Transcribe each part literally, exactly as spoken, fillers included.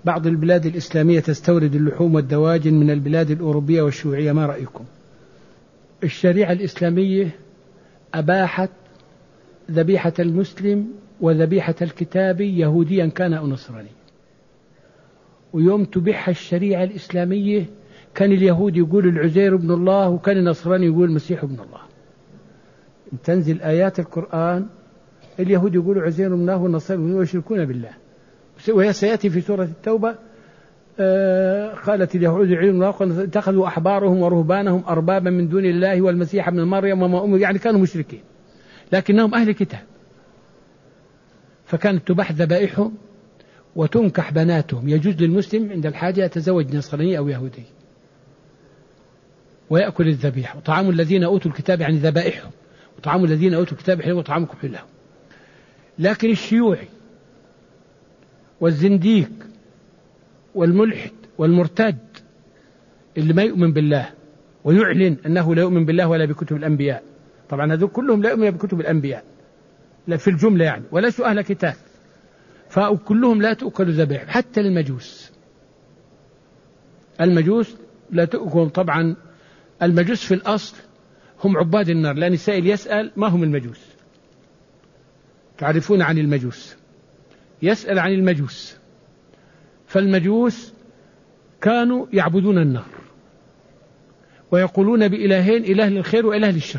بعض البلاد الإسلامية تستورد اللحوم والدواجن من البلاد الأوروبية والشيوعية، ما رأيكم؟ الشريعة الإسلامية أباحت ذبيحة المسلم وذبيحة الكتابي يهوديا كان أو نصراني، ويوم تبيحها الشريعة الإسلامية كان اليهود يقول العزير ابن الله، وكان النصراني يقول المسيح ابن الله. تنزل آيات القرآن اليهود يقولوا عزير ابن الله والنصارى يشركون بالله، وسيأتي في سورة التوبة آه قالت اليهود عزير ابن الله اتخذوا أحبارهم ورهبانهم أربابا من دون الله والمسيح ابن مريم وما أمر، يعني كانوا مشركين لكنهم أهل كتاب، فكانت تباح ذبائحهم وتنكح بناتهم. يجوز للمسلم عند الحاجة يتزوج نصراني أو يهودي ويأكل الذبيحة. وطعام الذين أوتوا الكتاب يعني ذبائحهم، وطعام الذين أوتوا الكتاب حل وطعامكم حل لهم. لكن الشيوعي والزنديق والملحد والمرتد اللي ما يؤمن بالله ويعلن أنه لا يؤمن بالله ولا بكتب الأنبياء، طبعا هذول كلهم لا يؤمنون بكتب الأنبياء لا في الجملة يعني، وليسوا أهل كتاب، فكلهم لا تؤكل ذبائح. حتى المجوس المجوس لا تؤكل. طبعا المجوس في الأصل هم عباد النار، لأن السائل يسأل ما هم المجوس، تعرفون عن المجوس، يسأل عن المجوس. فالمجوس كانوا يعبدون النار ويقولون بإلهين، إله للخير وإله للشر.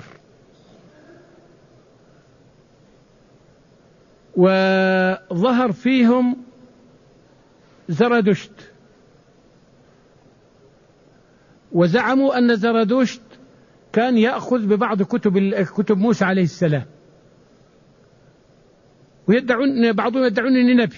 وظهر فيهم زرادشت، وزعموا أن زرادشت كان يأخذ ببعض كتب كتب موسى عليه السلام، ويدعون بعضهم يدعون أنه نبي.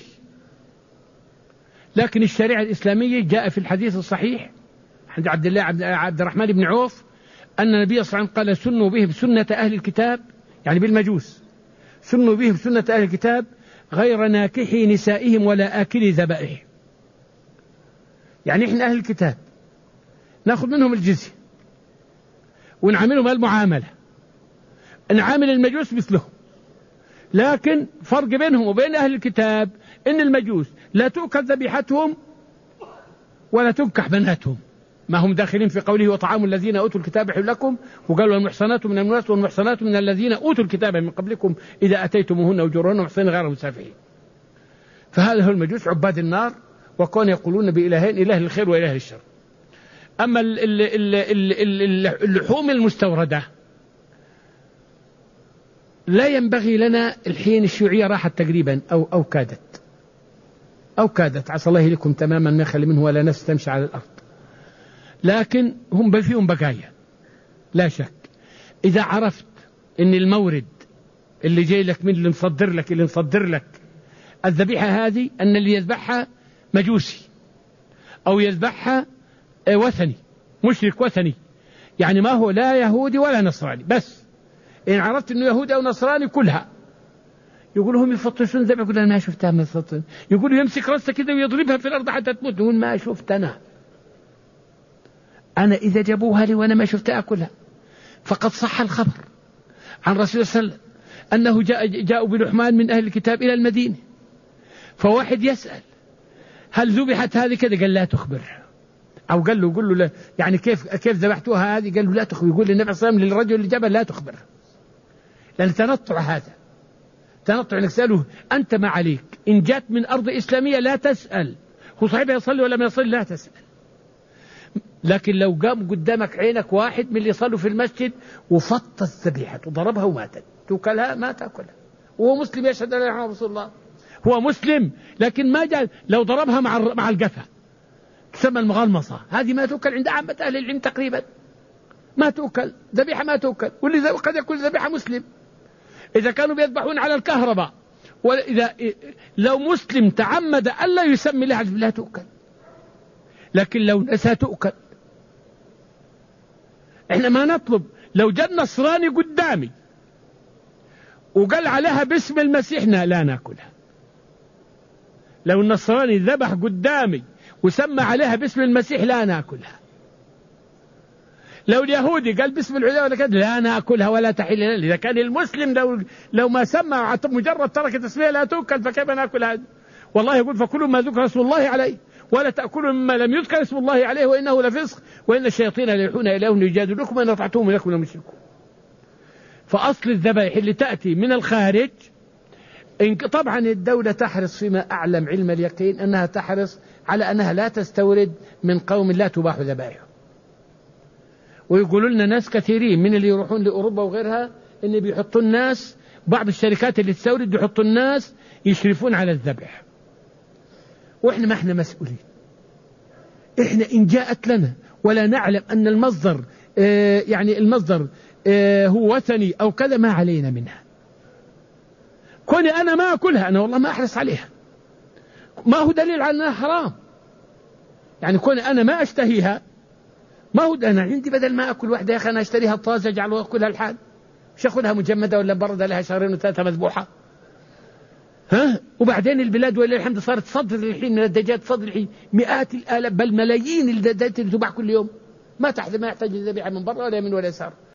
لكن الشريعة الإسلامية جاء في الحديث الصحيح عند عبد الله عبد الرحمن بن عوف أن النبي صلى الله عليه وسلم قال سنوا بهم سنة أهل الكتاب، يعني بالمجوس، سنوا بهم سنة أهل الكتاب غير ناكحي نسائهم ولا آكلي ذبائح. يعني إحنا أهل الكتاب نأخذ منهم الجزية ونعاملهم المعاملة، نعامل المجوس مثلهم. لكن فرق بينهم وبين أهل الكتاب إن المجوس لا تؤكل ذبيحتهم ولا تنكح بناتهم، ما هم داخلين في قوله وطعام الذين أوتوا الكتاب حل لكم، وقالوا المحصنات من الناس والمحصنات من الذين أوتوا الكتاب من قبلكم إذا أتيتموهن أجورهن محصنين غير مسافحين. فهذا هو المجوس عباد النار، وكانوا يقولون بإلهين، إله الخير وإله الشر. أما اللحوم المستوردة لا ينبغي لنا الحين، الشيوعية راحت تقريبا أو أو كادت أو كادت عسى الله لكم تماما ما يخلي منه ولا نفس تمشي على الأرض، لكن هم فيهم بقايا لا شك. إذا عرفت إن المورد اللي جاي لك من اللي مصدر لك اللي مصدر لك الذبيحة هذه أن اللي يذبحها مجوسي أو يذبحها وثني مشرك وثني، يعني ما هو لا يهودي ولا نصراني، بس إن عرفت إنه يهودي أو نصراني كلها. يقولوا هم يفطشون ذبح، يقول أنا ما شفتها من الفطن، يقولوا يمسك رأسه كذا ويضربها في الأرض حتى تموت، يقول ما شفت أنا أنا إذا جابوها لي وأنا ما شفتها أكلها. فقد صح الخبر عن رسول صلى الله عليه وسلم أنه جاء جاءوا بلحمان من أهل الكتاب إلى المدينة، فواحد يسأل هل ذبحت هذه كذا؟ قال لا تخبر، أو قال له قل له لا، يعني كيف كيف ذبحتوها هذه؟ قال له لا تخبر. يقول للنبي صلى الله عليه وسلم للرجل اللي جابها لا تخبر، لأن تنطع، هذا تنطع انك تسأله أنت ما عليك، إن جات من أرض إسلامية لا تسأل هو صاحبها يصلي ولا ما يصلي، لا تسأل. لكن لو قام قدامك عينك واحد من اللي يصلوا في المسجد وفط الذبيحة وضربها وماتت، توكلها ما تأكلها، وهو مسلم يشهد أن لا إله إلا الله رسول الله، هو مسلم لكن ما جاء، لو ضربها مع مع القفا تسمى المغلمصة، هذه ما تؤكل عند عامة أهل العلم تقريبا، ما تؤكل ذبيحة، ما تؤكل. واللي قد يأكل ذبيحة مسلم إذا كانوا بيذبحون على الكهرباء، وإذا لو مسلم تعمد ألا يسمي لها لا تؤكل، لكن لو نسى تؤكل. إحنا ما نطلب لو جاء نصراني قدامي وقال عليها باسم المسيح لا ناكلها. لو النصراني ذبح قدامي وسمى عليها باسم المسيح لا ناكلها. لو اليهودي قال باسم العزير ولا كذا لا ناكلها ولا تحل لنا. إذا كان المسلم لو لو ما سمى مجرد ترك تسمية لا تؤكل، فكيف ناكل هذا؟ والله يقول فكل ما ذكر رسول الله عليه ولا تأكلوا مما لم يذكر اسم الله عليه وإنه لفسق وإن الشياطين ليوحون إليهم ليجادلوكم وإن أطعتموهم إنكم لمشركون. فأصل الذبائح اللي تأتي من الخارج طبعا الدولة تحرص فيما أعلم علم اليقين أنها تحرص على أنها لا تستورد من قوم لا تباح ذبائحهم. ويقولوا لنا ناس كثيرين من اللي يروحون لأوروبا وغيرها إن بيحطوا الناس، بعض الشركات اللي تستورد بيحطوا الناس يشرفون على الذبح، وإحنا ما إحنا مسؤولين. إحنا إن جاءت لنا ولا نعلم أن المصدر آه يعني المصدر آه هو وثني أو كذا ما علينا منها. كوني أنا ما أكلها أنا والله ما أحرص عليها، ما هو دليل على أنها حرام. يعني كوني أنا ما أشتهيها ما هو أنا عندي بدل ما أكل واحدة يا أخي أنا أشتريها طازة أجعل وأكلها الحال، مش أخذها مجمدة ولا بردة لها شهرين وثلاثة مذبوحة. ها وبعدين البلاد ولله الحمد صارت تصدر الحين من الدجاج، تصدر الحين مئات الآلاف بل ملايين الدجاجات اللي تباع كل يوم، ما تحت ما يحتاج الذبيحة من برا ولا يمين ولا يسار.